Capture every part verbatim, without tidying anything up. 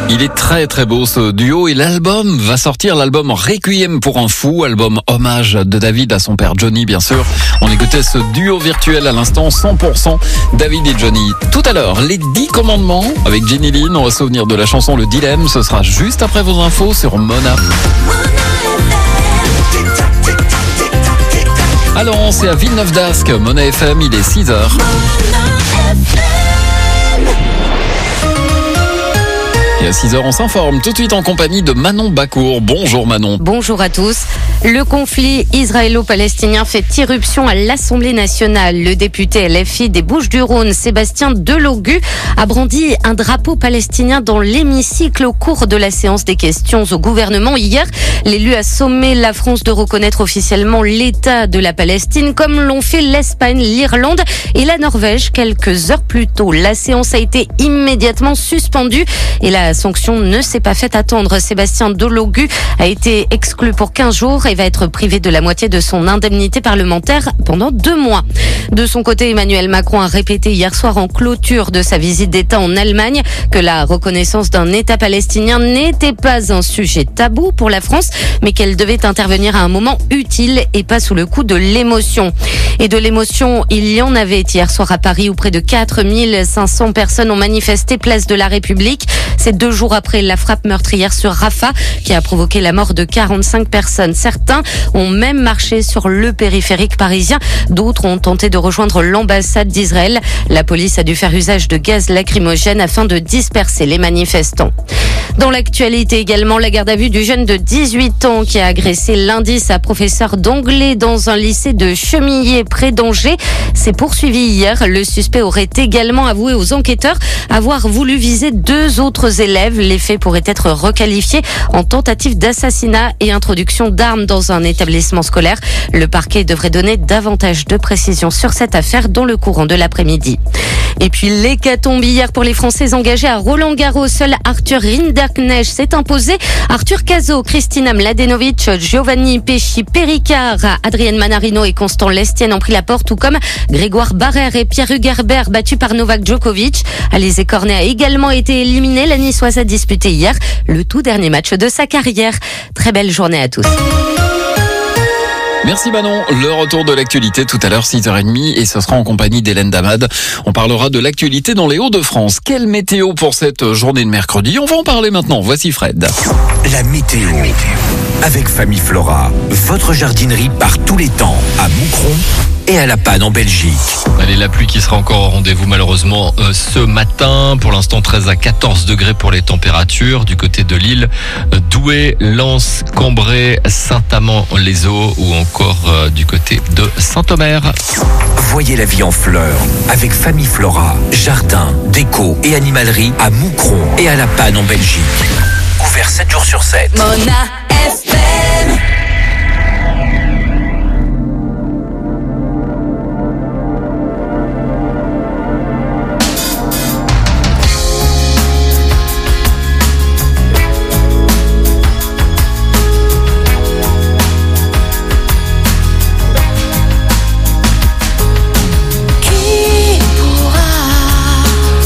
Il est très très beau ce duo et l'album va sortir, l'album Requiem pour un fou, album hommage de David à son père Johnny bien sûr. On écoutait ce duo virtuel à l'instant, cent pour cent David et Johnny. Tout à l'heure, les dix commandements avec Jenny Lynn, on va se souvenir de la chanson Le Dilemme, ce sera juste après vos infos sur Mona. Alors c'est à Villeneuve d'Ascq, Mona F M, il est six heures. Et à six heures, on s'informe tout de suite en compagnie de Manon Bacour. Bonjour Manon. Bonjour à tous. Le conflit israélo-palestinien fait irruption à l'Assemblée nationale. Le député L F I des Bouches-du-Rhône, Sébastien Delogu, a brandi un drapeau palestinien dans l'hémicycle au cours de la séance des questions au gouvernement. Hier, l'élu a sommé la France de reconnaître officiellement l'État de la Palestine, comme l'ont fait l'Espagne, l'Irlande et la Norvège quelques heures plus tôt. La séance a été immédiatement suspendue et la sanction ne s'est pas fait attendre. Sébastien Delogu a été exclu pour quinze jours et va être privé de la moitié de son indemnité parlementaire pendant deux mois. De son côté, Emmanuel Macron a répété hier soir en clôture de sa visite d'État en Allemagne que la reconnaissance d'un État palestinien n'était pas un sujet tabou pour la France, mais qu'elle devait intervenir à un moment utile et pas sous le coup de l'émotion. Et de l'émotion, il y en avait hier soir à Paris où près de quatre mille cinq cents personnes ont manifesté place de la République. C'est deux jours après la frappe meurtrière sur Rafah qui a provoqué la mort de quarante-cinq personnes. Certains ont même marché sur le périphérique parisien. D'autres ont tenté de rejoindre l'ambassade d'Israël. La police a dû faire usage de gaz lacrymogène afin de disperser les manifestants. Dans l'actualité également, la garde à vue du jeune de dix-huit ans qui a agressé lundi sa professeure d'anglais dans un lycée de Chemillé près d'Angers s'est poursuivi hier. Le suspect aurait également avoué aux enquêteurs avoir voulu viser deux autres élèves. Les faits pourraient être requalifiés en tentative d'assassinat et introduction d'armes dans un établissement scolaire. Le parquet devrait donner davantage de précisions sur cette affaire dans le courant de l'après-midi. Et puis l'hécatombe hier pour les Français engagés à Roland-Garros. Seul Arthur Rinderknecht s'est imposé. Arthur Cazot, Kristina Mladenovic, Giovanni Pesci, Péricard, Adrienne Manarino et Constant Lestienne ont pris la porte, tout comme Grégoire Barrère et Pierre Hugerbert battus par Novak Djokovic. Alizé Cornet a également été éliminé. La Niçoise a disputé hier le tout dernier match de sa carrière. Très belle journée à tous. Merci Manon. Le retour de l'actualité tout à l'heure six heures trente et ce sera en compagnie d'Hélène Damad. On parlera de l'actualité dans les Hauts-de-France. Quelle météo pour cette journée de mercredi? On va en parler maintenant. Voici Fred. La météo. Avec Famille Flora, votre jardinerie par tous les temps à Moucron et à La Panne en Belgique. Allez, la pluie qui sera encore au rendez-vous malheureusement euh, ce matin. Pour l'instant, treize à quatorze degrés pour les températures. Du côté de Lille, euh, Douai, Lens, Cambrai, Saint-Amand-les-Eaux ou encore euh, du côté de Saint-Omer. Voyez la vie en fleurs avec Famille Flora, jardin, déco et animalerie à Moucron et à La Panne en Belgique. Ouvert sept jours sur sept. Mona F M.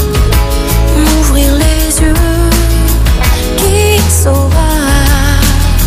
Saura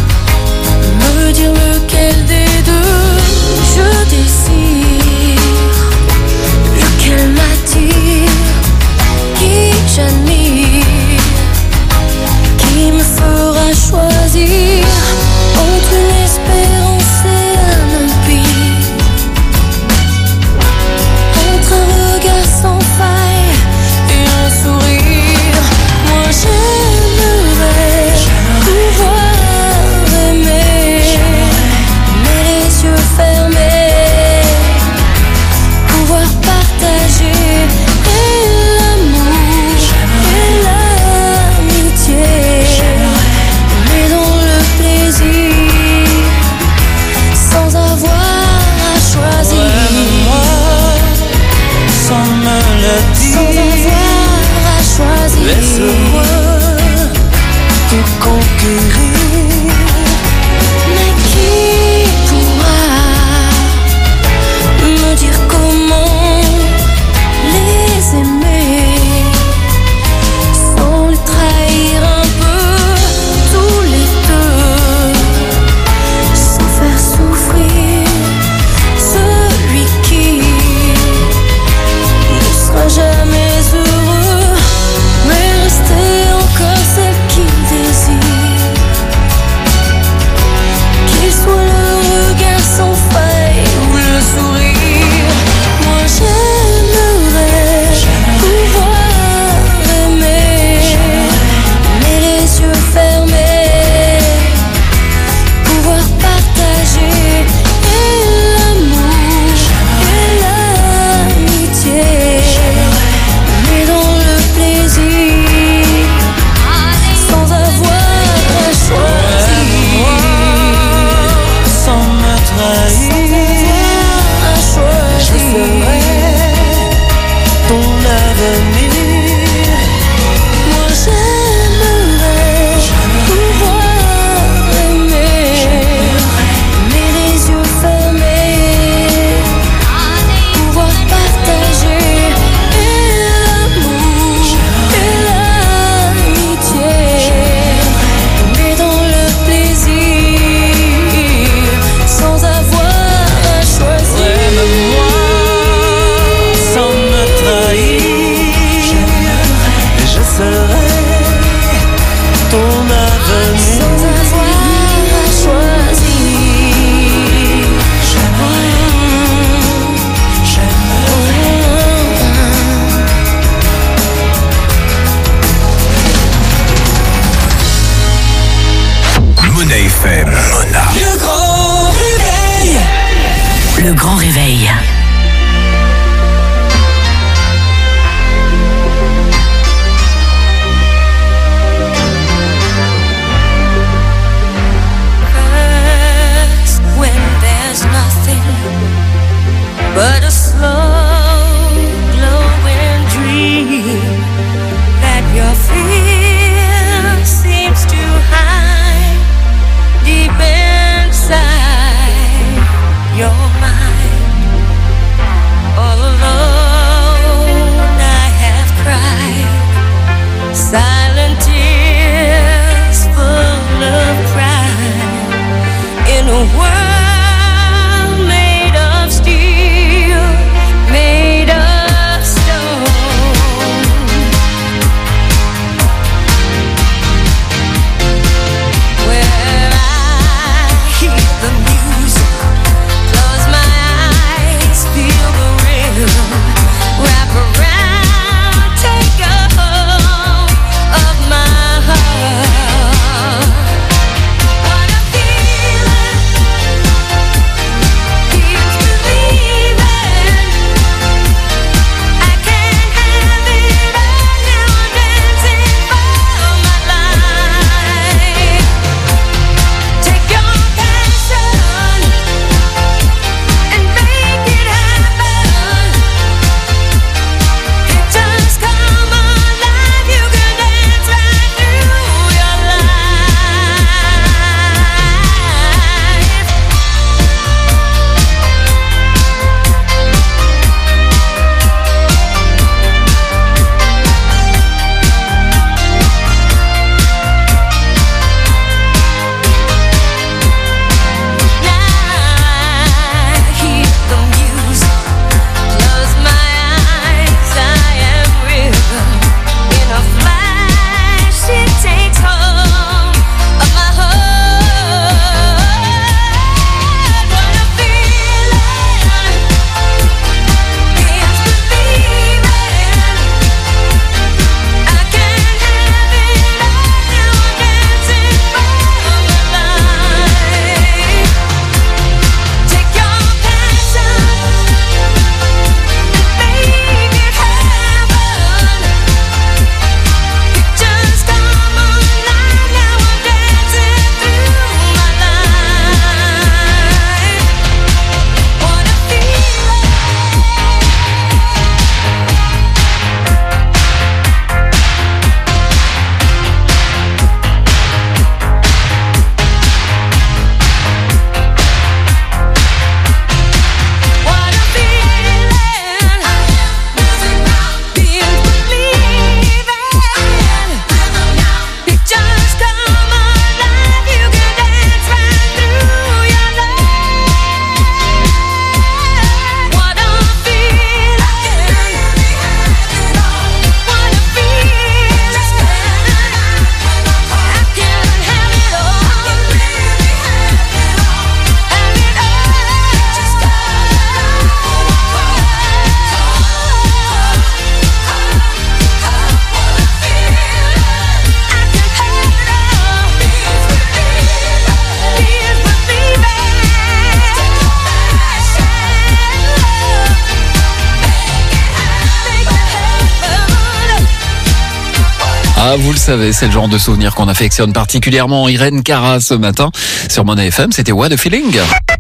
Ah, vous le savez, c'est le genre de souvenir qu'on affectionne particulièrement. Irène Cara ce matin sur Mona F M, c'était What a Feeling.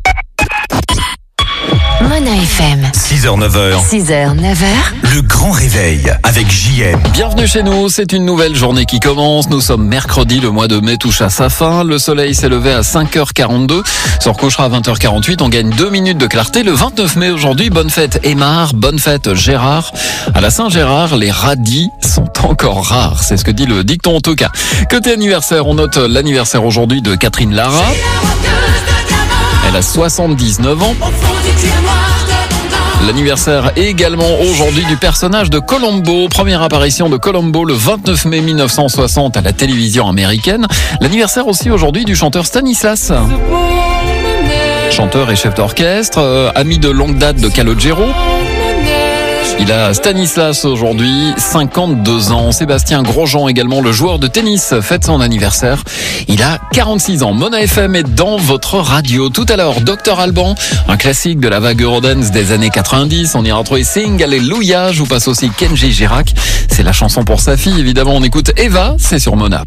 Mona F M. six heures neuf heures. six heures neuf heures. Le grand réveil avec J M. Bienvenue chez nous, c'est une nouvelle journée qui commence. Nous sommes mercredi, le mois de mai touche à sa fin. Le soleil s'est levé à cinq heures quarante-deux, se recouchera à vingt heures quarante-huit. On gagne deux minutes de clarté le vingt-neuf mai aujourd'hui. Bonne fête Aymar, bonne fête Gérard. À la Saint-Gérard, les radis sont encore rares. C'est ce que dit le dicton en tout cas. Côté anniversaire, on note l'anniversaire aujourd'hui de Catherine Lara. Elle a soixante-dix-neuf ans. L'anniversaire également aujourd'hui du personnage de Columbo. Première apparition de Columbo le vingt-neuf mai mille neuf cent soixante à la télévision américaine. L'anniversaire aussi aujourd'hui du chanteur Stanislas. Chanteur et chef d'orchestre, euh, ami de longue date de Calogero. Il a Stanislas aujourd'hui, cinquante-deux ans. Sébastien Grosjean également, le joueur de tennis, fête son anniversaire. Il a quarante-six ans. Mona F M est dans votre radio. Tout à l'heure, docteur Alban, un classique de la vague Eurodance des années quatre-vingt-dix. On ira retrouver Sing, Alléluia. Je vous passe aussi Kenji Girac. C'est la chanson pour sa fille, évidemment. On écoute Eva, c'est sur Mona.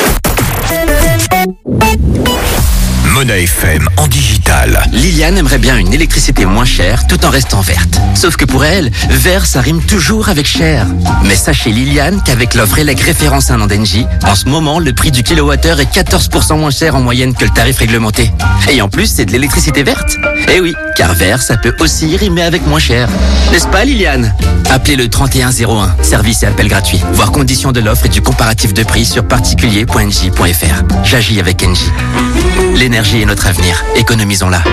Mona F M en digital. Liliane aimerait bien une électricité moins chère tout en restant verte. Sauf que pour elle, vert ça rime toujours avec cher. Mais sachez Liliane qu'avec l'offre Elec référence un an d'Engie, en ce moment le prix du kilowattheure est quatorze pour cent moins cher en moyenne que le tarif réglementé. Et en plus c'est de l'électricité verte. Eh oui, car vert ça peut aussi rimer avec moins cher. N'est-ce pas Liliane? Appelez le trente et un zéro un, service et appel gratuit. Voir conditions de l'offre et du comparatif de prix sur particulier point engie point f r. J'agis avec Engie. L'énergie est notre avenir, économisons-la.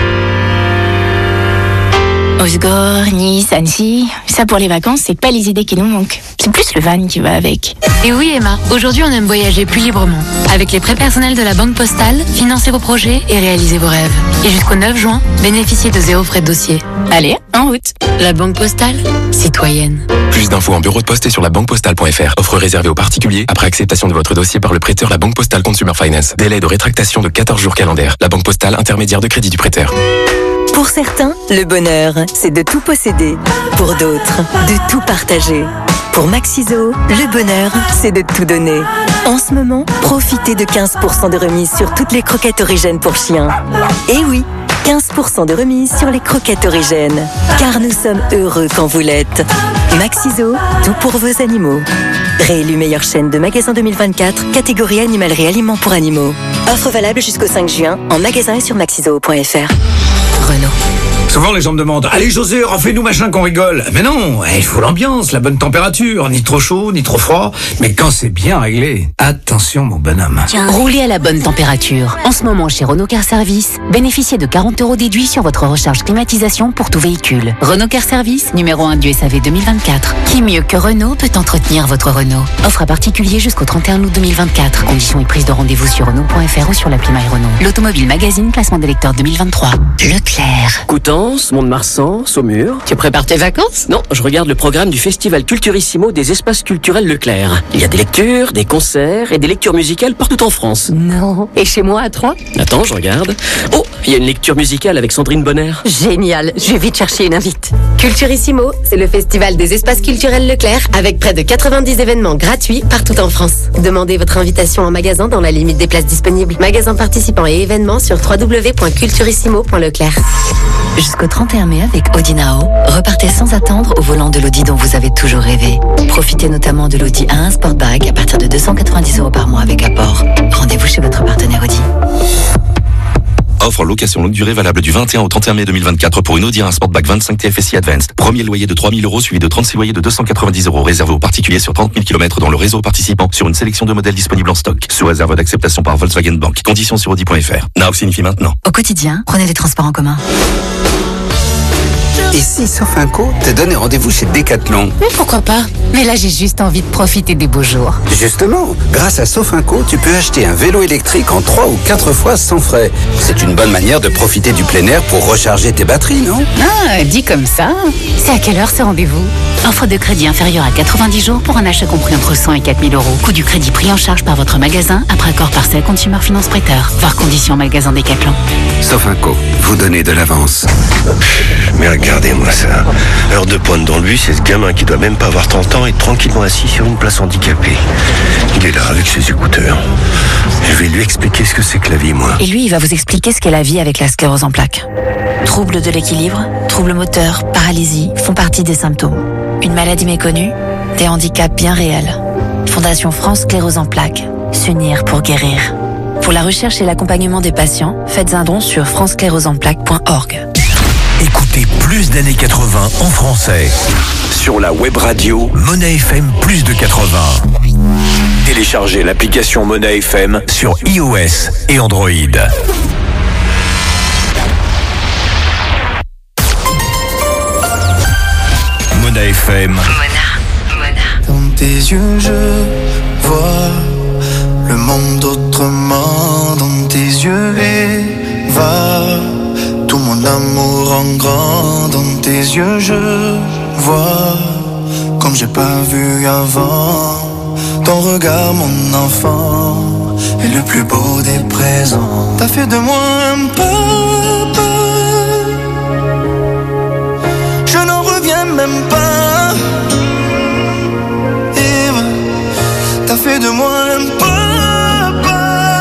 Osgore, Nice, Annecy, ça pour les vacances, c'est pas les idées qui nous manquent. C'est plus le van qui va avec. Et oui Emma, aujourd'hui on aime voyager plus librement. Avec les prêts personnels de la Banque Postale, financez vos projets et réalisez vos rêves. Et jusqu'au neuf juin, bénéficiez de zéro frais de dossier. Allez, en route. La Banque Postale, citoyenne. Plus d'infos en bureau de poste et sur la banque postale point f r. Offre réservée aux particuliers après acceptation de votre dossier par le prêteur La Banque Postale Consumer Finance. Délai de rétractation de quatorze jours calendaires. La Banque Postale, intermédiaire de crédit du prêteur. Pour certains, le bonheur, c'est de tout posséder. Pour d'autres, de tout partager. Pour Maxiso, le bonheur, c'est de tout donner. En ce moment, profitez de quinze pour cent de remise sur toutes les croquettes origènes pour chiens. Et oui, quinze pour cent de remise sur les croquettes origènes. Car nous sommes heureux quand vous l'êtes. Maxiso, tout pour vos animaux. Réélu meilleure chaîne de magasin deux mille vingt-quatre, catégorie animalerie aliments pour animaux. Offre valable jusqu'au cinq juin, en magasin et sur maxiso point f r. Renault. Souvent les gens me demandent « Allez José, refais-nous machin qu'on rigole !» Mais non, il faut l'ambiance, la bonne température, ni trop chaud, ni trop froid. Mais quand c'est bien réglé, attention mon bonhomme. Roulez à la bonne température. En ce moment chez Renault Car Service, bénéficiez de quarante euros déduits sur votre recharge climatisation pour tout véhicule. Renault Car Service, numéro un du S A V deux mille vingt-quatre. Qui mieux que Renault peut entretenir votre Renault? Offre à particulier jusqu'au trente et un août deux mille vingt-quatre. Conditions et prise de rendez-vous sur Renault point f r ou sur l'appli My Renault. L'Automobile Magazine, classement des lecteurs deux mille vingt-trois. Leclerc. Coutances, Mont-de-Marsan, Saumur. Tu prépares tes vacances? Non, je regarde le programme du Festival Culturissimo des espaces culturels Leclerc. Il y a des lectures, des concerts et des lectures musicales partout en France. Non. Et chez moi à Troyes? Attends, je regarde. Oh, il y a une lecture musicale avec Sandrine Bonner. Génial, je vais vite chercher une invite. Culturissimo, c'est le festival des espaces culturels Leclerc avec près de quatre-vingt-dix événements gratuits partout en France. Demandez votre invitation en magasin dans la limite des places disponibles. Magasins participants et événements sur w w w point culturissimo point leclerc. Jusqu'au trente et un mai avec Audi Nao, repartez sans attendre au volant de l'Audi dont vous avez toujours rêvé. Profitez notamment de l'Audi A un Sportback à partir de deux cent quatre-vingt-dix euros par mois avec apport. Rendez-vous chez votre partenaire Audi. Offre location longue durée valable du vingt et un au trente et un mai deux mille vingt-quatre pour une Audi A un Sportback vingt-cinq T F S I Advanced. Premier loyer de trois mille euros suivi de trente-six loyers de deux cent quatre-vingt-dix euros réservé aux particuliers sur trente mille kilomètres dans le réseau participant sur une sélection de modèles disponibles en stock. Sous réserve d'acceptation par Volkswagen Bank. Conditions sur audi point f r. Now signifie maintenant. Au quotidien, prenez les transports en commun. Et si Sofinco te donnait rendez-vous chez Decathlon? Mais pourquoi pas? Mais là, j'ai juste envie de profiter des beaux jours. Justement, grâce à Sofinco, tu peux acheter un vélo électrique en trois ou quatre fois sans frais. C'est une bonne manière de profiter du plein air pour recharger tes batteries, non? Ah, dit comme ça. C'est à quelle heure ce rendez-vous? Offre de crédit inférieure à quatre-vingt-dix jours pour un achat compris entre cent et quatre mille euros. Coût du crédit pris en charge par votre magasin après accord partiel Consumer Finance Prêteur. Voir conditions magasin Decathlon. Sofinco, vous donnez de l'avance. Mais regarde. regardez-moi ça. Heure de pointe dans le bus, c'est ce gamin qui doit même pas avoir trente ans et tranquillement assis sur une place handicapée. Il est là avec ses écouteurs. Je vais lui expliquer ce que c'est que la vie, moi. Et lui, il va vous expliquer ce qu'est la vie avec la sclérose en plaques. Troubles de l'équilibre, troubles moteurs, paralysie font partie des symptômes. Une maladie méconnue, des handicaps bien réels. Fondation France Sclérose en plaques. S'unir pour guérir. Pour la recherche et l'accompagnement des patients, faites un don sur france sclérose en plaques point org. Écoutez plus d'années quatre-vingts en français. Sur la web radio Monnaie F M plus de quatre-vingts. Téléchargez l'application Monnaie F M sur iOS et Android. Monnaie F M. Dans tes yeux, je vois le monde autrement. Dans tes yeux, Eva, tout mon amour en grand. Dans tes yeux, je vois comme j'ai pas vu avant. Ton regard, mon enfant, est le plus beau des présents. T'as fait de moi un papa. Je n'en reviens même pas. Eva, t'as fait de moi un papa.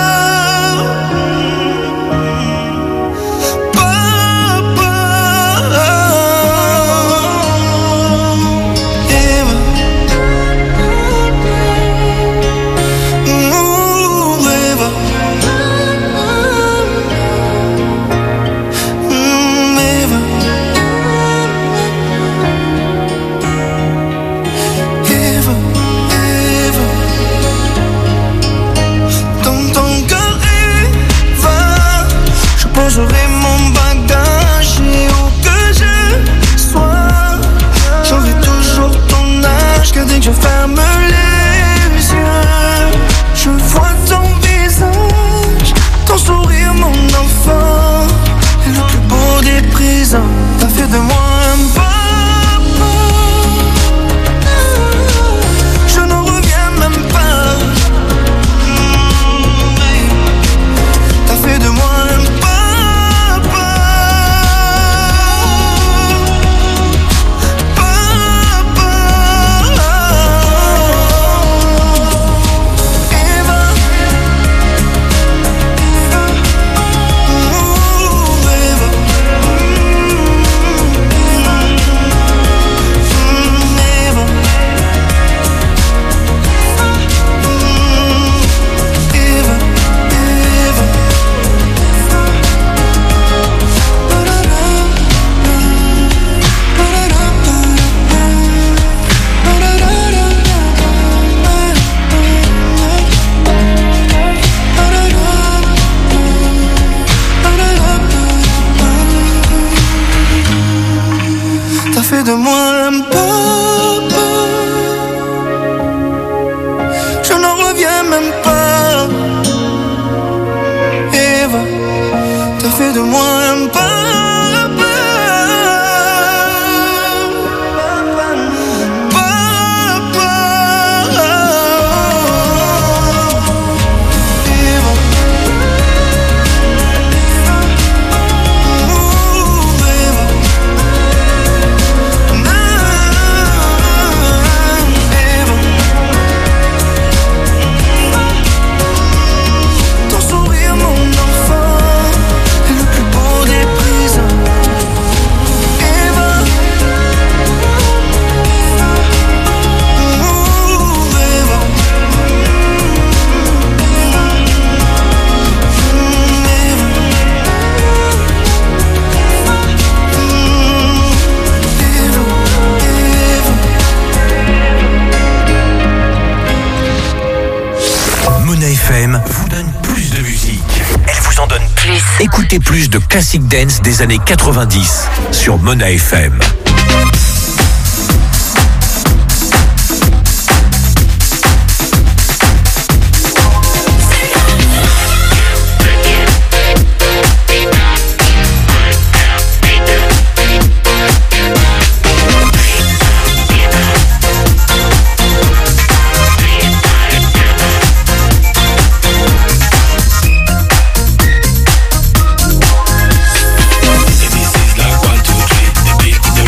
Papa. Eva. Ouh, Eva. Mm, Eva. Eva, Eva. Dans ton cœur, Eva, je poserai mon bagage et où que je sois, j'aurai toujours ton âge. Car dès que je ferme les yeux, je vois ton visage, ton sourire, mon enfant, et le plus beau des présents. T'as fait de moi un papa. Je n'en reviens même pas. T'as fait de moi un papa. Papa. Eva. Ouh, Eva. Eva. Eva, Eva. T'as fait de moi un papa. Je n'en reviens même pas. Eva, t'as fait de moi un papa. Papa. Eva. Ouh, Eva. Ton sourire, mon enfant, est le plus beau des présents. Eva. Ouh, Eva. Monnaie F M vous donne plus de musique. Elle vous en donne plus. Écoutez plus de classic dance des années quatre-vingt-dix sur Monnaie F M. A B C's like one, two, three. The beat,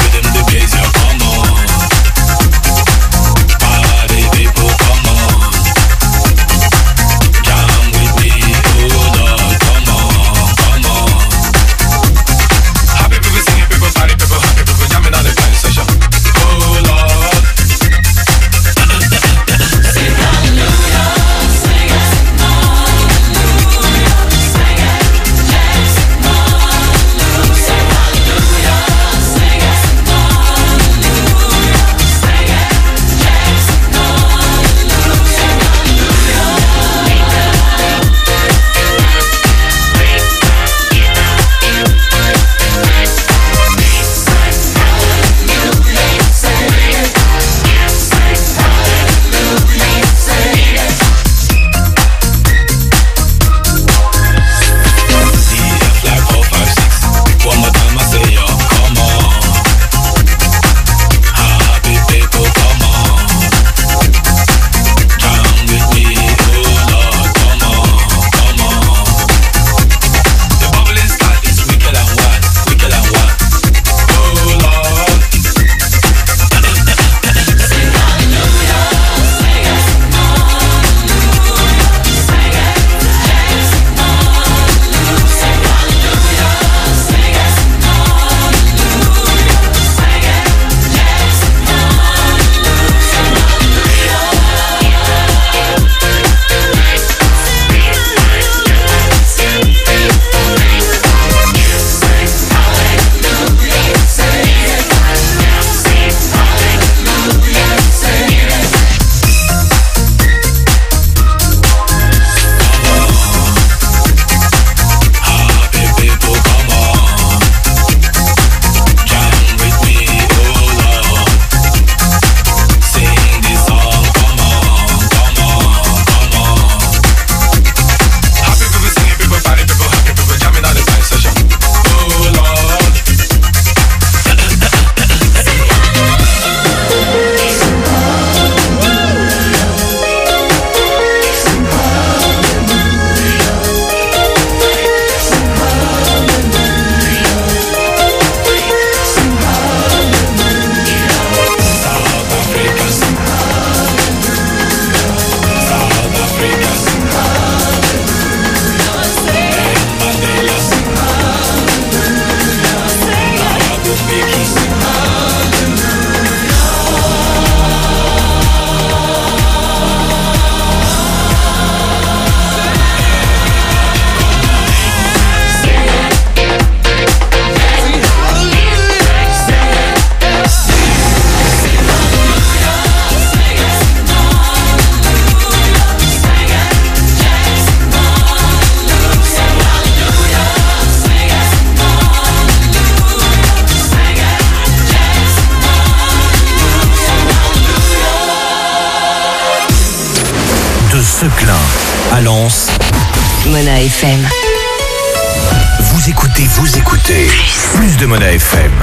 Seclin à Lens. Mona F M. Vous écoutez, vous écoutez. Plus de Mona F M.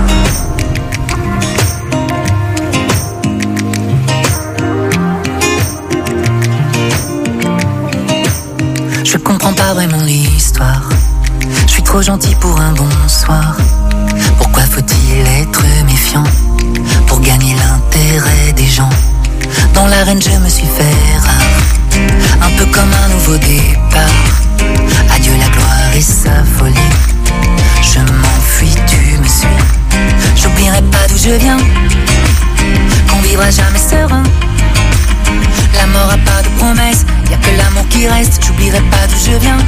Je comprends pas vraiment l'histoire. Je suis trop gentil pour un bonsoir. Pourquoi faut-il être méfiant pour gagner l'intérêt des gens? Dans l'arène je me suis fait rare, un peu comme un nouveau départ. Adieu la gloire et sa folie. Je m'enfuis, tu me suis. J'oublierai pas d'où je viens, qu'on vivra jamais serein. La mort a pas de promesse, y'a que l'amour qui reste. J'oublierai pas d'où je viens.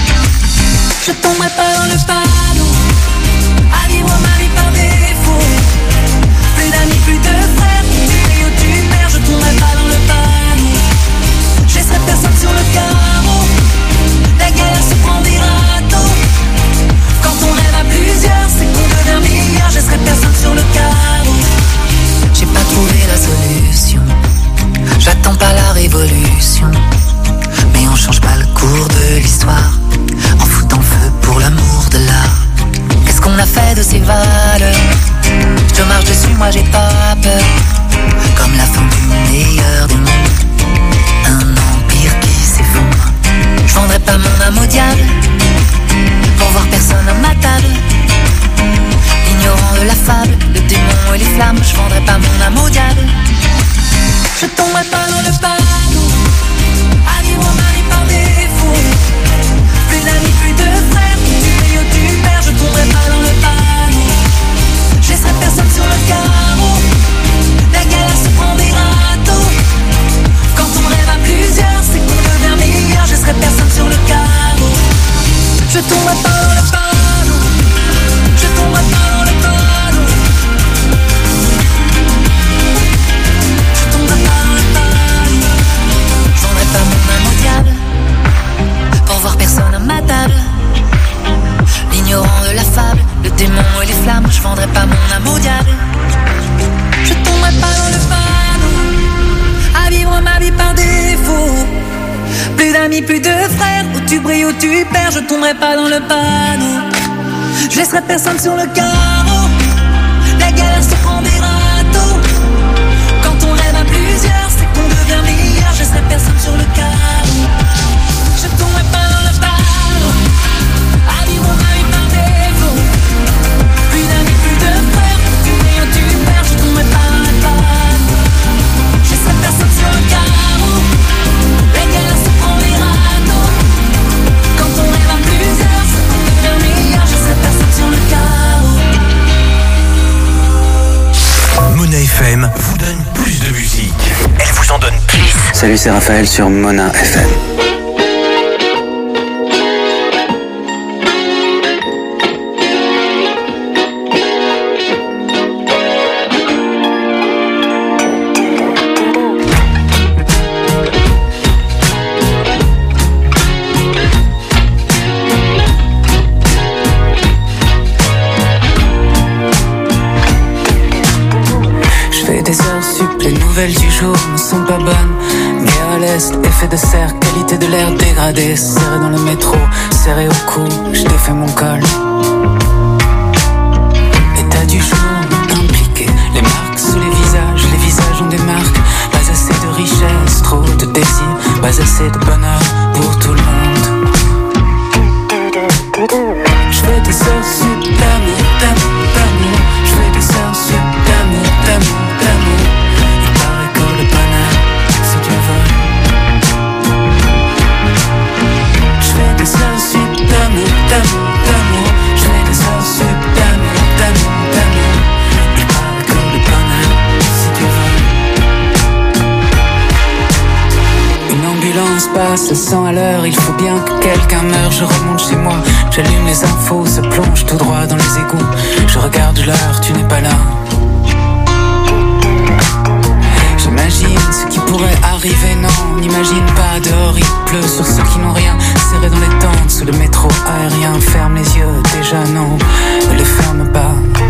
Je tomberai pas dans le panneau à vivre ma vie par défaut. Plus d'amis, plus de frères, tu pries ou tu perds. Je tomberai pas dans le panneau. Je laisserai personne sur le carreau. La galère se prend des râteaux. Quand on rêve à plusieurs, c'est qu'on devient meilleur. Je laisserai personne sur le carreau. J'ai pas trouvé la solution. J'attends pas la révolution, mais on change pas le cours de l'histoire en foutant le feu pour l'amour de l'art. Qu'est-ce qu'on a fait de ces valeurs? Je te marche dessus, moi j'ai pas peur. Comme la fin du meilleur des mondes, un empire qui s'effondre. Je vendrai pas mon âme au diable pour voir personne à ma table. Ignorant de la fable, le démon et les flammes. Je vendrai pas mon âme au diable. Je tomberai pas dans le panneau à vivre ma vie par défaut. Plus d'amis, plus de frères, tu payes ou tu perds. Je tomberai pas dans le panneau. Je laisserai personne sur le carreau. La galère se prend des râteaux. Quand on rêve à plusieurs, c'est qu'on devient meilleur. Je laisserai personne sur le carreau. Je tomberai pas dans le panneau. Je tomberai pas dans le panneau. Pas mon âme au diable pour voir personne à ma table. L'ignorant de la fable, le démon et les flammes. Je vendrai pas mon âme au diable. Je tomberai pas dans le panneau à vivre ma vie par défaut. Plus d'amis, plus de frères, où tu brilles, où tu perds. Je tomberai pas dans le panneau. Je laisserai personne sur le carreau. La galère se prend des râteaux. Quand on rêve à plusieurs, c'est qu'on devient meilleur. Je laisserai personne sur le carreau. Je tomberai pas dans le panneau à vivre ma vie par défaut. Plus d'amis, plus de frères, tu brilles ou tu perds. Je tomberai pas dans le panneau. Je laisserai personne sur le carreau. La galère se prend des râteaux. Quand on rêve à plusieurs, c'est qu'on devient meilleur. Je laisserai personne sur le carreau. Mona F M vous donne plus de musique. Elle vous en donne plus. Salut, c'est Raphaël sur Mona F M. Du jour ne sont pas bonnes. Guerre à l'est, effet de serre, qualité de l'air dégradée. Serré dans le métro, serré au cou, je défais mon col. État du jour impliqué, les marques sous les visages. Les visages ont des marques, pas assez de richesse, trop de désir, pas assez de bonheur pour tout le monde. Je fais des heures sup d'amour, d'amour, d'amour. Je fais des heures sup d'amour, d'amour, d'amour. D'amour, d'amour, d'amour, je fais des heures sup d'amour, d'amour, d'amour. Il paraît que le bonheur, si tu veux. Une ambulance passe à cent à l'heure, il faut bien que quelqu'un meure. Je remonte chez moi, j'allume les infos, se plonge tout droit dans les égouts. Je regarde l'heure, tu n'es pas là. J'imagine ce qui pourrait arriver, non, on n'imagine pas. Dehors il pleut sur ceux qui n'ont rien, serré dans les tentes, sous le métro aérien. Ferme les yeux, déjà non, ne les ferme pas.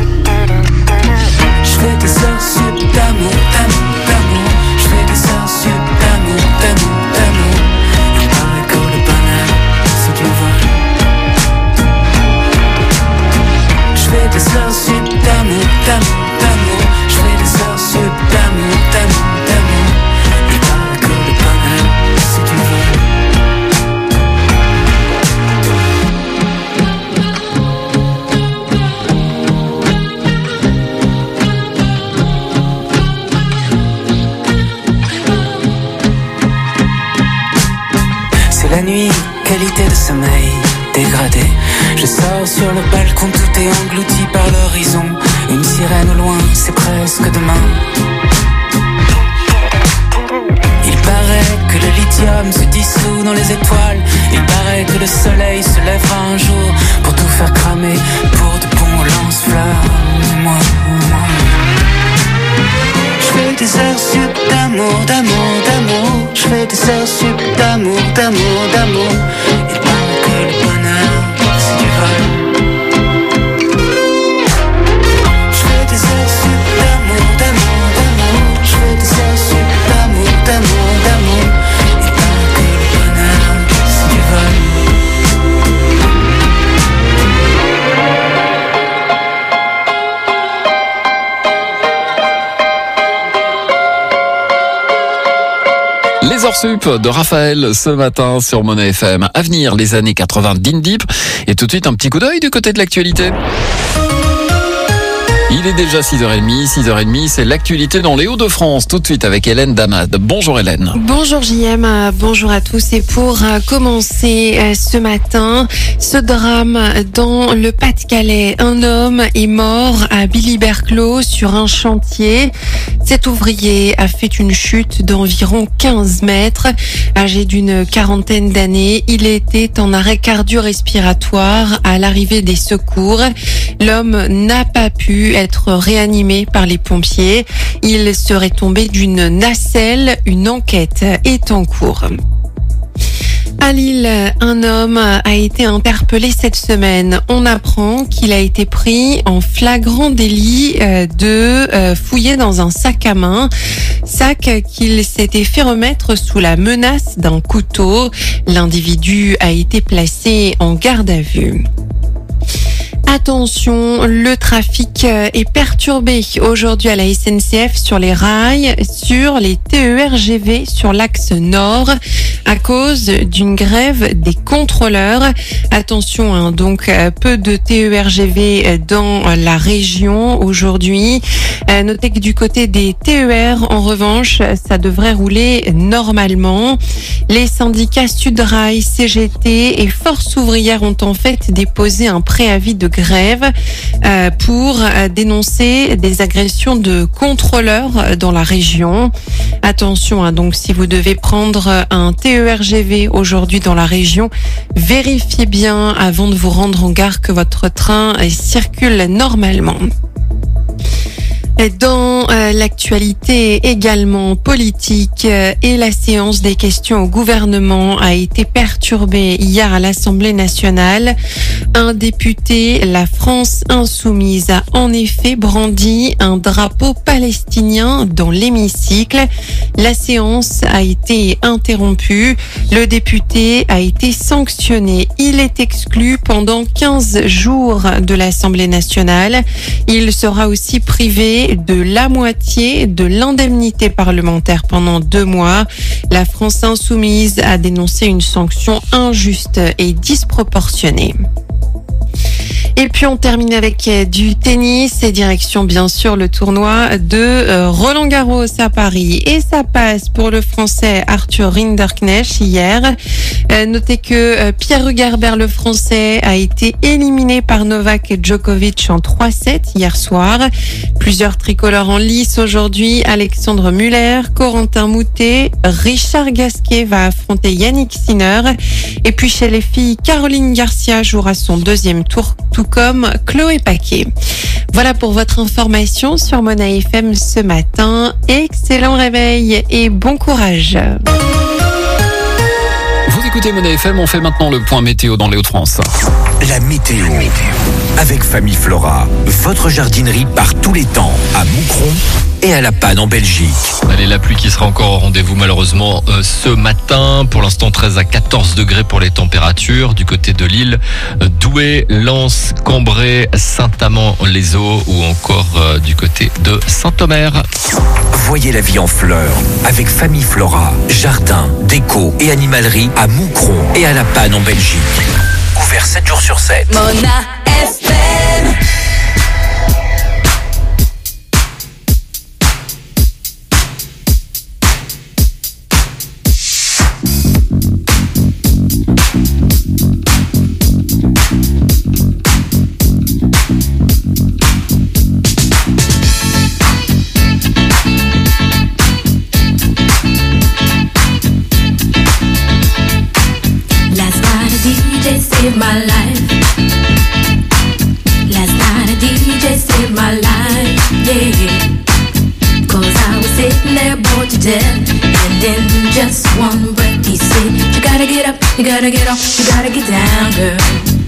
Je fais des heures sup d'amour, d'amour, d'amour. Je fais des heures sup d'amour, d'amour, d'amour. sommeil dégradé. Je sors sur le balcon, tout est englouti par l'horizon. Une sirène au loin, c'est presque demain. Il paraît que le lithium se dissout dans les étoiles. Il paraît que le soleil se lèvera un jour pour tout faire cramer, pour de bons lance-flammes. Moi, moi. Je fais des heures sup d'amour, d'amour, d'amour. Je fais des heures sup d'amour, d'amour, d'amour. Il paraît que le bonheur, c'est du vol. Je fais des heures sup d'amour, d'amour, d'amour. Je fais des heures sup d'amour, d'amour, d'amour. Il paraît que le bonheur, c'est du vol. Les heures sup de Raphaël ce matin sur Money F M. À venir, les années quatre-vingts d'In Deep. Et tout de suite, un petit coup d'œil du côté de l'actualité. Il est déjà six heures trente, six heures trente, c'est l'actualité dans les Hauts-de-France. Tout de suite avec Hélène Damad. Bonjour Hélène. Bonjour J M, bonjour à tous. Et pour commencer ce matin, ce drame dans le Pas-de-Calais. Un homme est mort à Billy-Berclos sur un chantier. Cet ouvrier a fait une chute d'environ quinze mètres. Âgé d'une quarantaine d'années, il était en arrêt cardio-respiratoire à l'arrivée des secours. L'homme n'a pas pu être réanimé par les pompiers. Il serait tombé d'une nacelle. Une enquête est en cours. À Lille, un homme a été interpellé cette semaine. On apprend qu'il a été pris en flagrant délit de fouiller dans un sac à main. Sac qu'il s'était fait remettre sous la menace d'un couteau. L'individu a été placé en garde à vue. Attention, le trafic est perturbé aujourd'hui à la S N C F sur les rails, sur les T E R G V sur l'axe nord à cause d'une grève des contrôleurs. Attention, hein, donc peu de T E R G V dans la région aujourd'hui. Euh, notez que du côté des T E R, en revanche, ça devrait rouler normalement. Les syndicats Sudrail, C G T et Force ouvrière ont en fait déposé un préavis de grève euh, pour euh, dénoncer des agressions de contrôleurs dans la région. Attention, hein, donc si vous devez prendre un T E R G V aujourd'hui dans la région, vérifiez bien avant de vous rendre en gare que votre train euh, circule normalement. Dans euh, l'actualité également politique euh, et la séance des questions au gouvernement a été perturbée hier à l'Assemblée nationale. Un député, la France insoumise, a en effet brandi un drapeau palestinien dans l'hémicycle. La séance a été interrompue. Le député a été sanctionné. Il est exclu pendant quinze jours de l'Assemblée nationale. Il sera aussi privé de la moitié de l'indemnité parlementaire pendant deux mois. La France insoumise a dénoncé une sanction injuste et disproportionnée. Et puis on termine avec du tennis et direction bien sûr le tournoi de Roland Garros à Paris. Et ça passe pour le Français Arthur Rinderknecht hier. Euh, notez que euh, Pierre Hugerbert, le Français, a été éliminé par Novak Djokovic en trois sept hier soir. Plusieurs tricolores en lice aujourd'hui. Alexandre Muller, Corentin Moutet, Richard Gasquet va affronter Yannick Sinner. Et puis chez les filles, Caroline Garcia jouera son deuxième tour, tout comme Chloé Paquet. Voilà pour votre information sur Money F M ce matin. Excellent réveil et bon courage. Vous écoutez Money F M, on fait maintenant le point météo dans les Hauts-de-France. La météo. Avec Famille Flora, votre jardinerie par tous les temps à Moucron et à La Panne en Belgique. Allez, la pluie qui sera encore au rendez-vous malheureusement euh, ce matin. Pour l'instant, treize à quatorze degrés pour les températures. Du côté de Lille, euh, Douai, Lens, Cambrai, Saint-Amand-les-Eaux ou encore euh, du côté de Saint-Omer. Voyez la vie en fleurs avec Famille Flora, jardin, déco et animalerie à Moucron et à La Panne en Belgique. Ouvert sept jours sur sept. Mona F M. gotta get up, you gotta get off, you gotta get down, girl.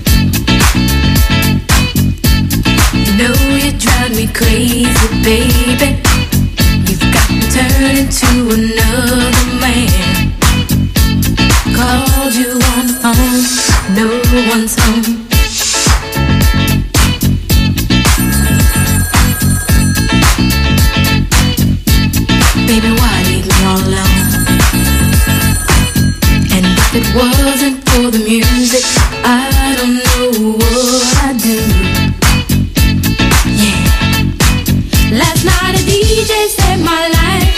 You know you drive me crazy, baby. You've got me turning to another man. Called you on the phone, no one's home. Baby, why leave me all alone? And if it wasn't for the music, I don't know what I'd do. Yeah. Last night a D J saved my life.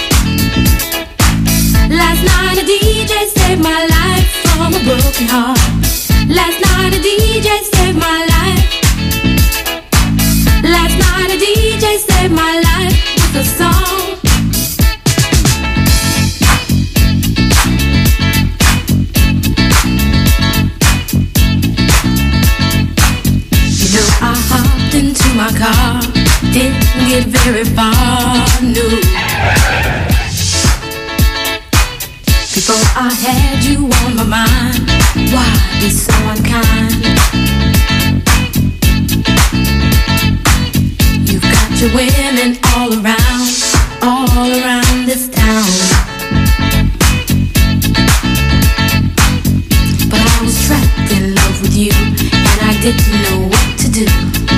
Last night a D J saved my life from a broken heart. Last night a D J saved my life. Last night a D J saved my life with a song. I hopped into my car, didn't get very far, no. Before I had you on my mind, why be so unkind? You've got your women all around, all around this town. But I was trapped in love with you, and I didn't know what to do.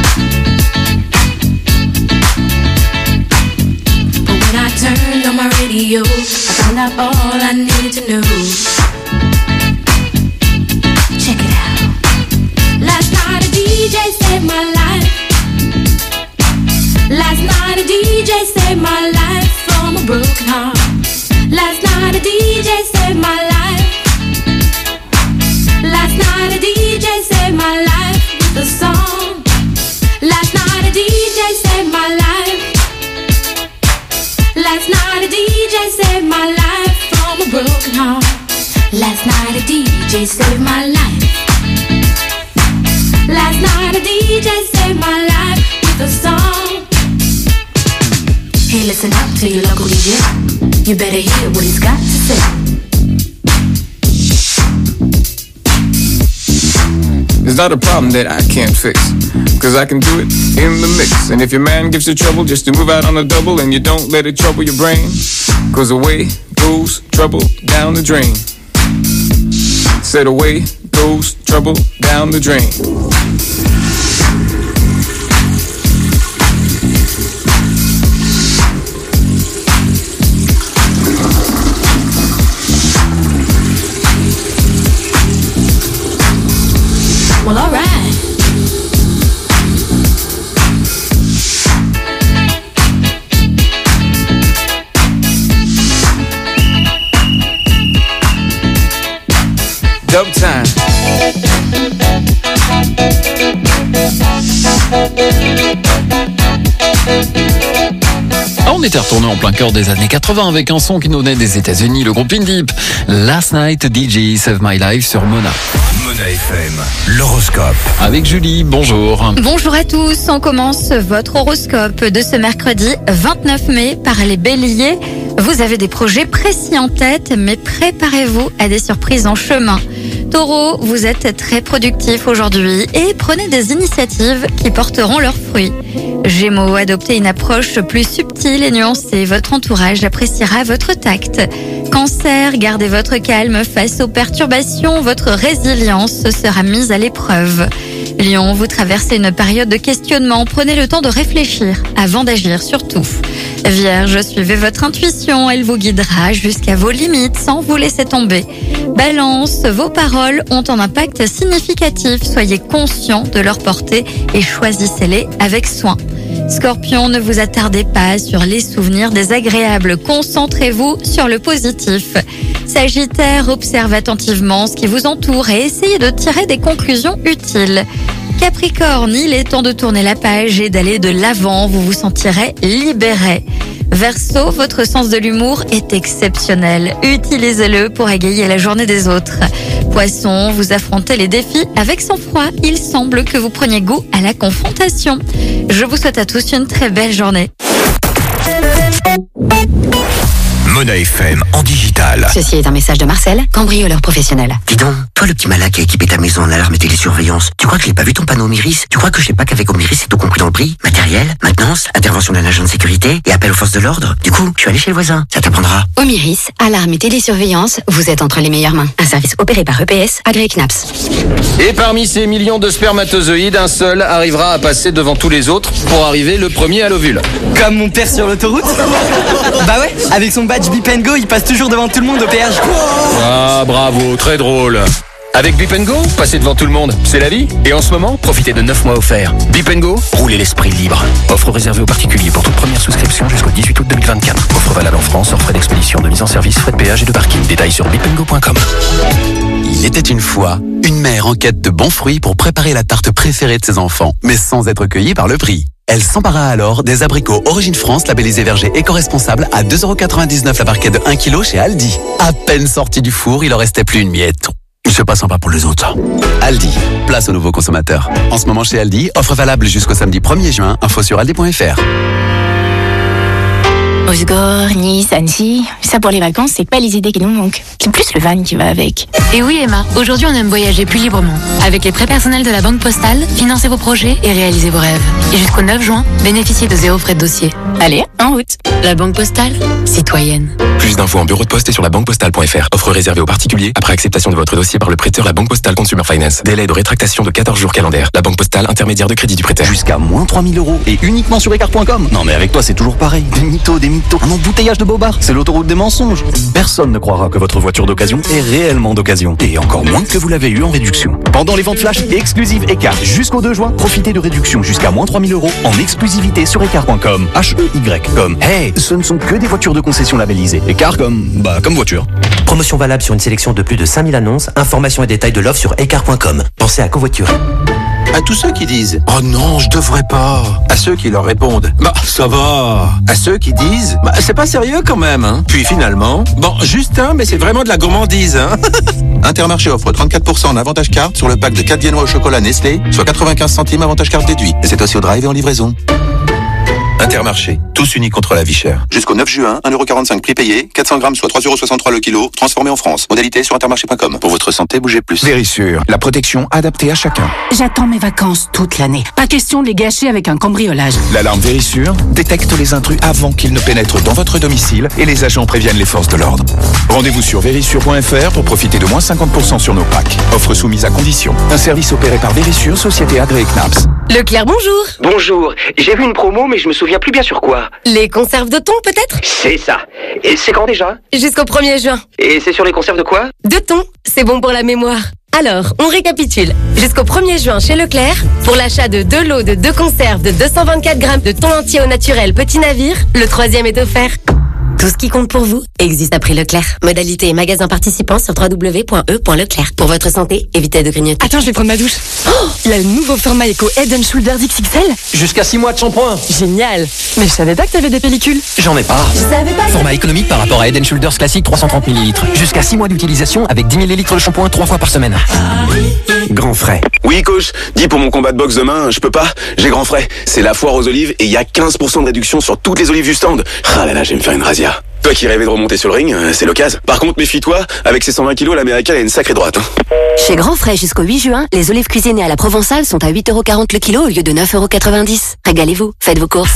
But when I turned on my radio, I found out all I needed to know. Check it out. Last night a D J saved my life. Last night a D J saved my life from a broken heart. Last night a D J saved my life. Last night a D J saved my life with a song. Last night a D J saved my life. Last night a D J saved my life from a broken heart. Last night a D J saved my life. Last night a D J saved my life with a song. Hey, listen up to your local D J. You better hear what he's got to say. It's not a problem that I can't fix, cause I can do it in the mix. And if your man gives you trouble just to move out on a double, and you don't let it trouble your brain, cause away goes trouble down the drain. Said away goes trouble down the drain. Well, all right. Dub time. On était retourné en plein cœur des années quatre-vingts avec un son qui nous venait des États-Unis, le groupe Indie. Last Night D J Save My Life sur Mona. Mona F M, l'horoscope. Avec Julie, bonjour. Bonjour à tous, on commence votre horoscope de ce mercredi vingt-neuf mai par les béliers. Vous avez des projets précis en tête, mais préparez-vous à des surprises en chemin. Taureau, vous êtes très productif aujourd'hui et prenez des initiatives qui porteront leurs fruits. Gémeaux, adoptez une approche plus subtile et nuancée. Votre entourage appréciera votre tact. Cancer, gardez votre calme face aux perturbations. Votre résilience sera mise à l'épreuve. Lion, vous traversez une période de questionnement. Prenez le temps de réfléchir avant d'agir surtout. Vierge, suivez votre intuition. Elle vous guidera jusqu'à vos limites sans vous laisser tomber. Balance, vos paroles ont un impact significatif. Soyez conscient de leur portée et choisissez-les avec soin. Scorpion, ne vous attardez pas sur les souvenirs désagréables. Concentrez-vous sur le positif. Sagittaire, observez attentivement ce qui vous entoure et essayez de tirer des conclusions utiles. Capricorne, il est temps de tourner la page et d'aller de l'avant. Vous vous sentirez libéré. Verseau, votre sens de l'humour est exceptionnel. Utilisez-le pour égayer la journée des autres. Poisson, vous affrontez les défis avec sang-froid. Il semble que vous preniez goût à la confrontation. Je vous souhaite à tous une très belle journée. Mona F M en digital. Ceci est un message de Marcel, cambrioleur professionnel. Dis donc, toi le petit malin qui a équipé ta maison en alarme et télésurveillance, tu crois que j'ai pas vu ton panneau Omiris? Tu crois que je sais pas qu'avec Omiris c'est tout compris dans le prix? Matériel, maintenance, intervention d'un agent de sécurité et appel aux forces de l'ordre? Du coup, je suis allé chez le voisin, ça t'apprendra. Omiris, alarme et télésurveillance, vous êtes entre les meilleures mains. Un service opéré par E P S, agréé C N A P S. Et parmi ces millions de spermatozoïdes, un seul arrivera à passer devant tous les autres pour arriver le premier à l'ovule. Comme mon père sur l'autoroute. Bah ouais, avec son badge Bip and Go, il passe toujours devant tout le monde au péage. Ah, bravo, très drôle. Avec Bip and Go, passez devant tout le monde, c'est la vie. Et en ce moment, profitez de neuf mois offerts. Bip and Go, roulez l'esprit libre. Offre réservée aux particuliers pour toute première souscription jusqu'au dix-huit août deux mille vingt-quatre. Offre valable en France, hors frais d'expédition, de mise en service, frais de péage et de parking. Détails sur bip and go point com. Il était une fois une mère en quête de bons fruits pour préparer la tarte préférée de ses enfants, mais sans être cueillie par le prix. Elle s'empara alors des abricots Origine France labellisés verger éco-responsable à deux euros quatre-vingt-dix-neuf la barquette de un kilo chez Aldi. À peine sorti du four, il en restait plus une miette. C'est pas sympa pour les autres. Aldi, place aux nouveaux consommateurs. En ce moment chez Aldi, offre valable jusqu'au samedi premier juin, info sur aldi point f r. Osgore, Nice, Annecy, ça pour les vacances, c'est pas les idées qui nous manquent. C'est plus le van qui va avec. Et oui Emma, aujourd'hui on aime voyager plus librement. Avec les prêts personnels de la Banque Postale, financez vos projets et réalisez vos rêves. Et jusqu'au neuf juin, bénéficiez de zéro frais de dossier. Allez, en route. La Banque Postale, citoyenne. Plus d'infos en bureau de poste et sur la banque postale point f r. Offre réservée aux particuliers après acceptation de votre dossier par le prêteur La Banque Postale Consumer Finance. Délai de rétractation de quatorze jours calendaires. La Banque Postale, intermédiaire de crédit du prêteur. Jusqu'à moins trois mille euros et uniquement sur écart point com. Non mais avec toi c'est toujours pareil. Des mythos, des mythos. Un embouteillage de bobards. C'est l'autoroute des mensonges. Personne ne croira que votre voiture d'occasion est réellement d'occasion. Et encore moins que vous l'avez eu en réduction. Pendant les ventes flash exclusives Écart jusqu'au deux juin, profitez de réductions jusqu'à moins trois mille euros en exclusivité sur écart point com. H E Y comme hey, ce ne sont que des voitures de concession labellisées. Écart comme bah comme voiture. Promotion valable sur une sélection de plus de cinq mille annonces. Informations et détails de l'offre sur écart point com. Pensez à covoiturer. À tous ceux qui disent « Oh non, je devrais pas », à ceux qui leur répondent « Bah, ça va », à ceux qui disent « Bah, c'est pas sérieux quand même, hein ». Puis finalement, bon, juste un, mais c'est vraiment de la gourmandise, hein. Intermarché offre trente-quatre pour cent en avantage carte sur le pack de quatre viennois au chocolat Nestlé, soit quatre-vingt-quinze centimes avantage carte déduit. Et c'est aussi au drive et en livraison. Intermarché, tous unis contre la vie chère. Jusqu'au neuf juin, un euro quarante-cinq prix payé, quatre cents grammes soit trois euros soixante-trois le kilo, transformé en France. Modalité sur intermarché point com. Pour votre santé, bougez plus. Vérissure, la protection adaptée à chacun. J'attends mes vacances toute l'année. Pas question de les gâcher avec un cambriolage. L'alarme Vérissure détecte les intrus avant qu'ils ne pénètrent dans votre domicile et les agents préviennent les forces de l'ordre. Rendez-vous sur vérissure point f r pour profiter de moins cinquante pour cent sur nos packs. Offre soumise à condition. Un service opéré par Vérissure, société agréée C N A P S. Leclerc, bonjour. Bonjour, j'ai vu une promo mais je me souviens plus bien sur quoi. Les conserves de thon peut-être? C'est ça. Et c'est quand déjà? Jusqu'au premier juin. Et c'est sur les conserves de quoi? De thon, c'est bon pour la mémoire. Alors, on récapitule. Jusqu'au premier juin chez Leclerc, pour l'achat de deux lots de deux conserves de deux cent vingt-quatre grammes de thon entier au naturel petit navire, le troisième est offert. Tout ce qui compte pour vous existe à prix Leclerc. Modalité et magasin participants sur w w w point e point leclerc. Pour votre santé, évitez de grignoter. Attends, je vais prendre ma douche. Oh, le nouveau format Eco Head and Shoulders X X L. Jusqu'à six mois de shampoing. Génial. Mais je savais pas que t'avais des pellicules. J'en ai pas. Je savais pas. Format économique par rapport à Head and Shoulders classique trois cent trente millilitres. Jusqu'à six mois d'utilisation avec dix millilitres de shampoing trois fois par semaine. Grand frais. Oui, coach. Dis pour mon combat de boxe demain, je peux pas. J'ai grand frais. C'est la foire aux olives et il y a quinze pour cent de réduction sur toutes les olives du stand. Ah là là, je vais me faire une razzia. Toi qui rêvais de remonter sur le ring, c'est l'occasion. Par contre, méfie-toi, avec ses cent vingt kilos, l'américaine a une sacrée droite. Hein. Chez Grand Frais jusqu'au huit juin, les olives cuisinées à la Provençale sont à huit euros quarante le kilo au lieu de neuf euros quatre-vingt-dix. Régalez-vous, faites vos courses.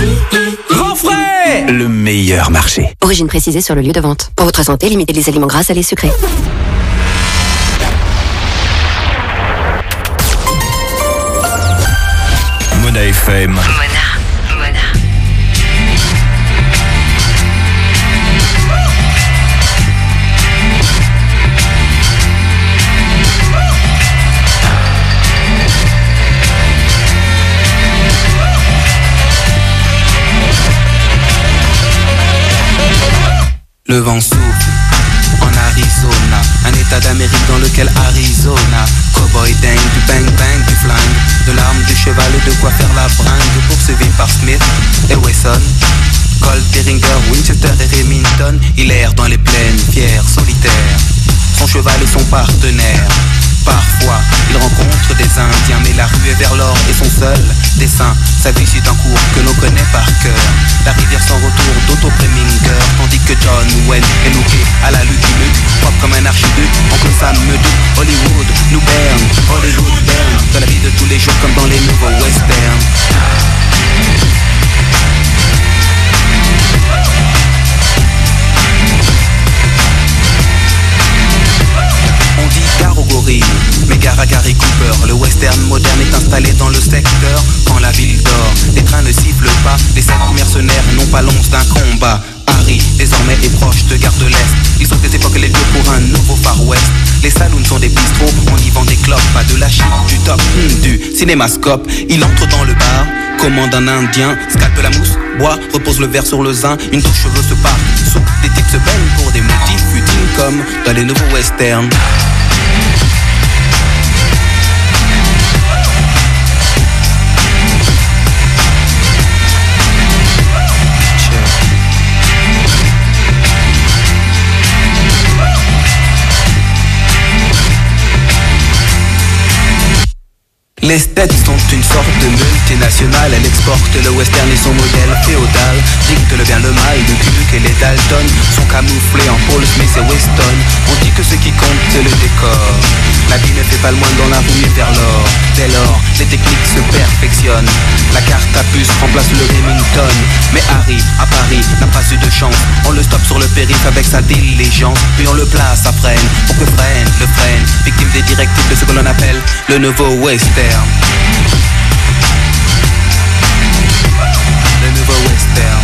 Grand Frais, le meilleur marché. Origine précisée sur le lieu de vente. Pour votre santé, limitez les aliments gras, salés, sucrés. Mona F M. Mona, Mona. Le vent souffle en Arizona, un état d'Amérique dans lequel Arizona. Cowboy dingue, du bang bang, du flingue, de l'arme, du cheval et de quoi faire la bringue. Poursuivi par Smith et Wesson, Colt, Derringer, Winchester et Remington. Il erre dans les plaines, fier, solitaire, son cheval et son partenaire. Parfois, il rencontre des Indiens, mais la rue est vers l'or et son seul dessin. Sa vie c'est un cours que l'on connaît par cœur. La rivière sans retour d'Otto Preminger, tandis que John Wayne est looké à la lutte du muc, propre comme un archiduc. Oncle Sam me doute, Hollywood nous berne, Hollywood berne, dans la vie de tous les jours comme dans les nouveaux westerns. On dit gare au gorille, mais gare à Gary Cooper. Le western moderne est installé dans le secteur. Quand la ville dort, les trains ne sifflent pas. Les sept mercenaires n'ont pas l'once d'un combat. Harry, désormais, est proche de Gare de l'Est. Ils sont des époques les lieux pour un nouveau Far West. Les saloons sont des bistrots, on y vend des clopes. Pas de la chip, du top, hmm, du cinémascope. Il entre dans le bar, commande un indien, scalpe la mousse, boit, repose le verre sur le zin. Une touche cheveux se part, sous des types se baignent pour des motifs futiles comme dans les nouveaux westerns. Les States sont une sorte de multinationale. Elle exporte le western et son modèle féodal. Dicte le bien, le mal, le Luke et les Dalton sont camouflés en Paul Smith et Weston. On dit que ce qui compte c'est le décor. La vie ne fait pas le moins dans la rue et vers l'or. Dès lors, les techniques se perfectionnent. La carte à puce remplace le Remington. Mais Harry, à Paris, n'a pas eu de chance. On le stoppe sur le périph' avec sa diligence. Puis on le place à freine, pour que freine, le freine. Victime des directives de ce que l'on appelle le nouveau western. Le nouveau western.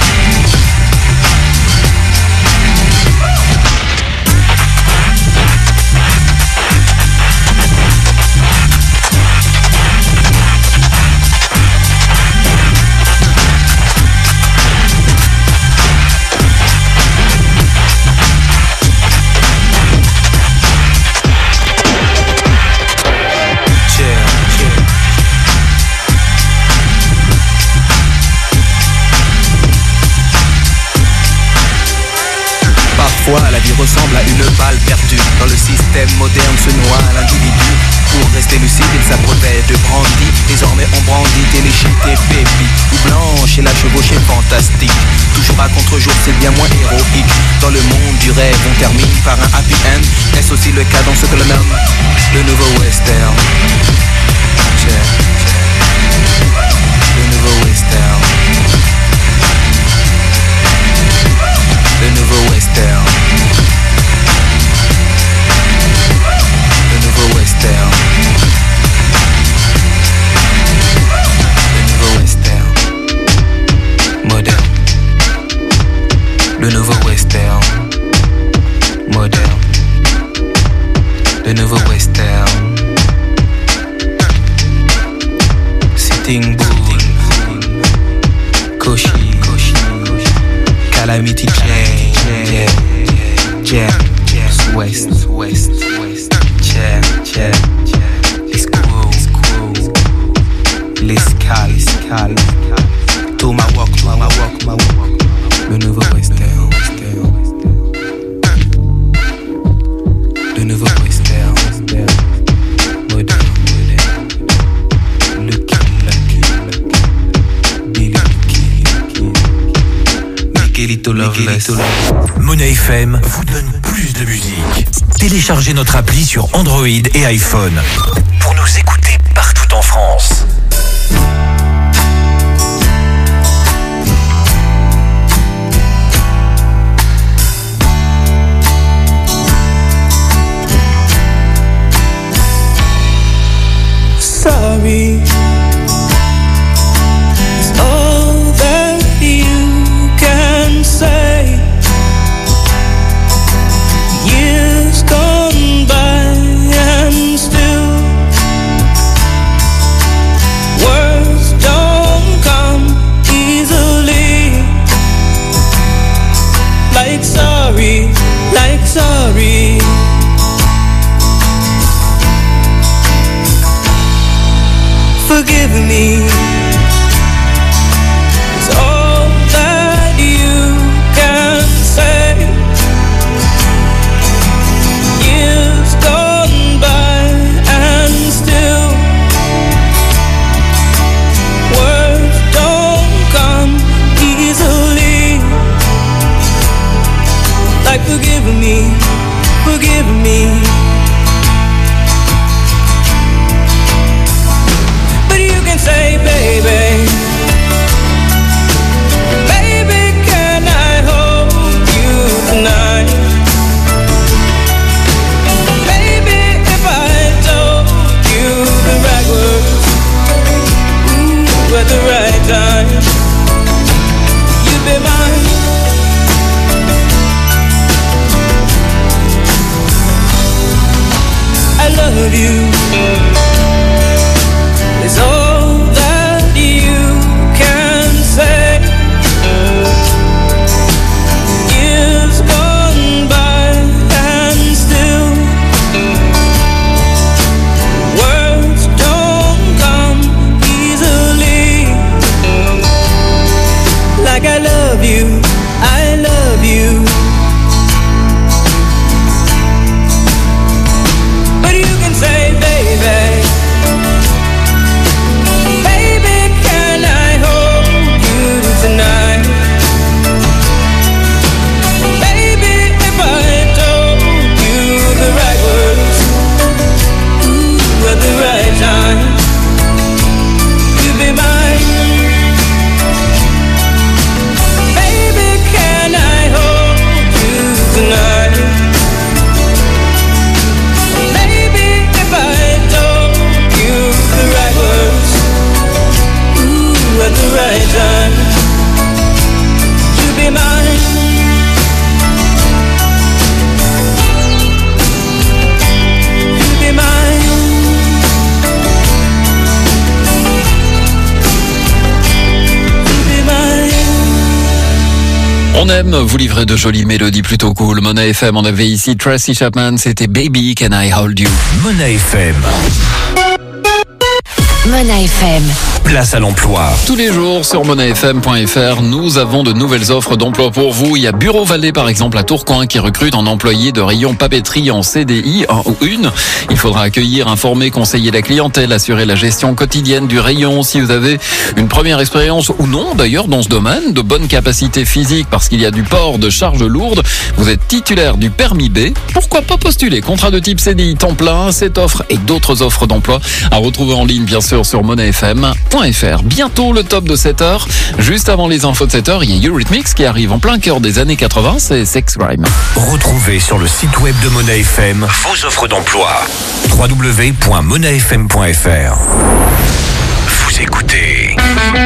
Parfois, la vie ressemble à une balle perdue. Dans le système moderne se noie l'individu. Pour rester lucide, il s'abreuvait de brandy. Désormais, on brandit téléchite et baby. Ou blanche et la chevauchée fantastique. Toujours à contre-jour, c'est bien moins héroïque. Dans le monde du rêve, on termine par un happy end. Est-ce aussi le cas dans ce que l'on nomme le nouveau western? Le nouveau western. Le nouveau western. Le nouveau western. Le nouveau western. Moderne. Le nouveau western. Moderne. Le nouveau western. Sitting Bull. Koshi. Calamity Jam, Jam, Jam, West, West, West, Jam, Jam, Jam, les screws, les scales, les scales, Tomahawk, Tomahawk, Tomahawk, le nouveau western, le nouveau western, moderne, le kill, le kill, Billy Kill, Miguelito Loveless. Money F M vous donne plus de musique. Téléchargez notre appli sur Android et iPhone pour nous écouter partout en France. Sorry. Say years gone by and still love you is all that you can say. Years gone by and still words don't come easily. Like I love you, I love you. But you can say, baby, baby, can I hold you tonight? Baby, if I told you the right words, ooh, at the right time, you'd be mine. Baby, can I hold you tonight? Baby, if I told you the right words, ooh, at the right time, you'd be mine. You'd be mine. You'd be mine. On aime vous livrer de jolies mélodies plutôt cool. Mona F M, on avait ici Tracy Chapman, c'était Baby Can I Hold You. Mona F M. Mona F M. Place à l'emploi. Tous les jours sur mona f m point f r, nous avons de nouvelles offres d'emploi pour vous. Il y a Bureau Vallée par exemple à Tourcoing qui recrute en employé de rayon papeterie en C D I, un ou une. Il faudra accueillir, informer, conseiller la clientèle, assurer la gestion quotidienne du rayon. Si vous avez une première expérience ou non d'ailleurs dans ce domaine, de bonnes capacités physiques parce qu'il y a du port de charges lourdes, vous êtes titulaire du permis B, pourquoi pas postuler? Contrat de type C D I temps plein, cette offre et d'autres offres d'emploi à retrouver en ligne bien sûr sur mona f m point f r. Bientôt le top de sept heures. Juste avant les infos de sept heures, il y a Eurythmics qui arrive en plein cœur des années quatre-vingts, c'est Sex Crime. Retrouvez sur le site web de Mona F M vos offres d'emploi. w w w point mona f m point f r. Vous écoutez.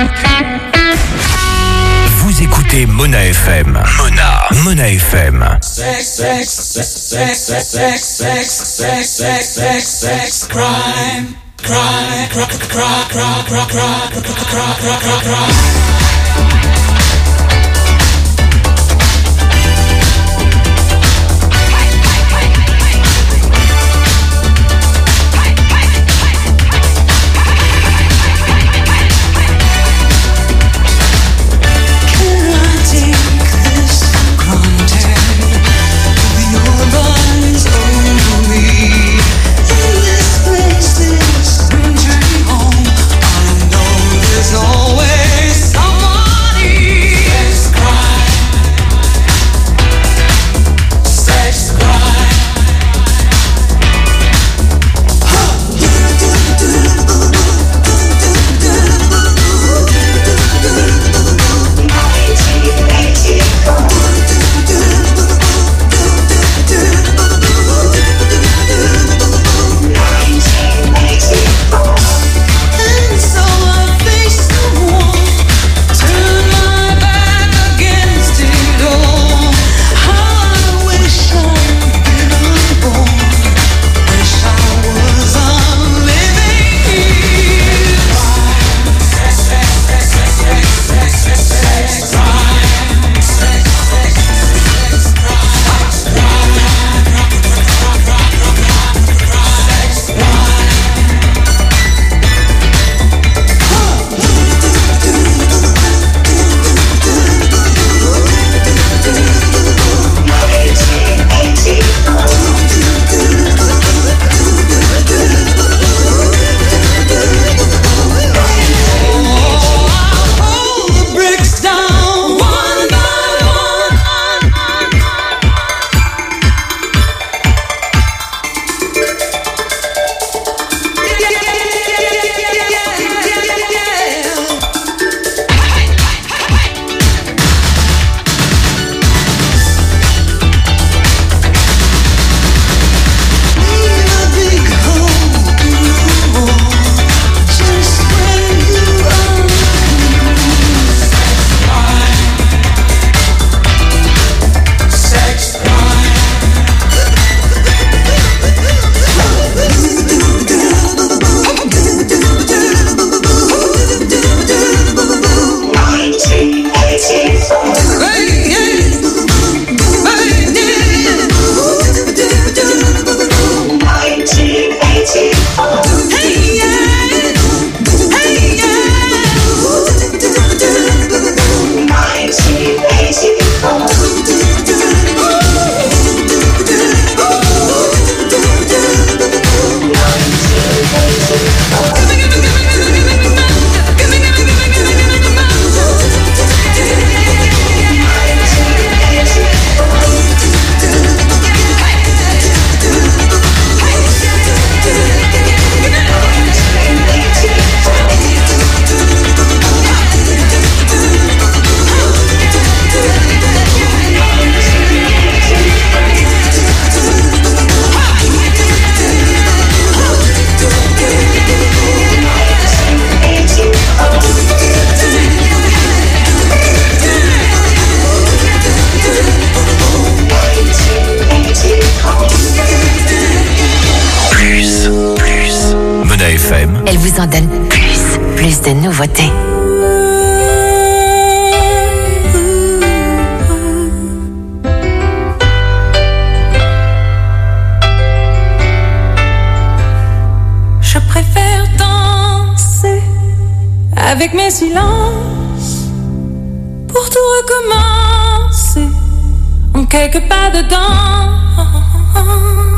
Vous écoutez Mona F M. Mona. Mona F M. Sex, sex, sex, sex, sex, sex, sex, sex, sex, sex, sex, crime. Cry, cry, cry, cry, cry, cry, cry, cry, cry, cry, cry. Always someone vous en donne plus, plus de nouveautés. Je préfère danser avec mes silences pour tout recommencer en quelques pas dedans.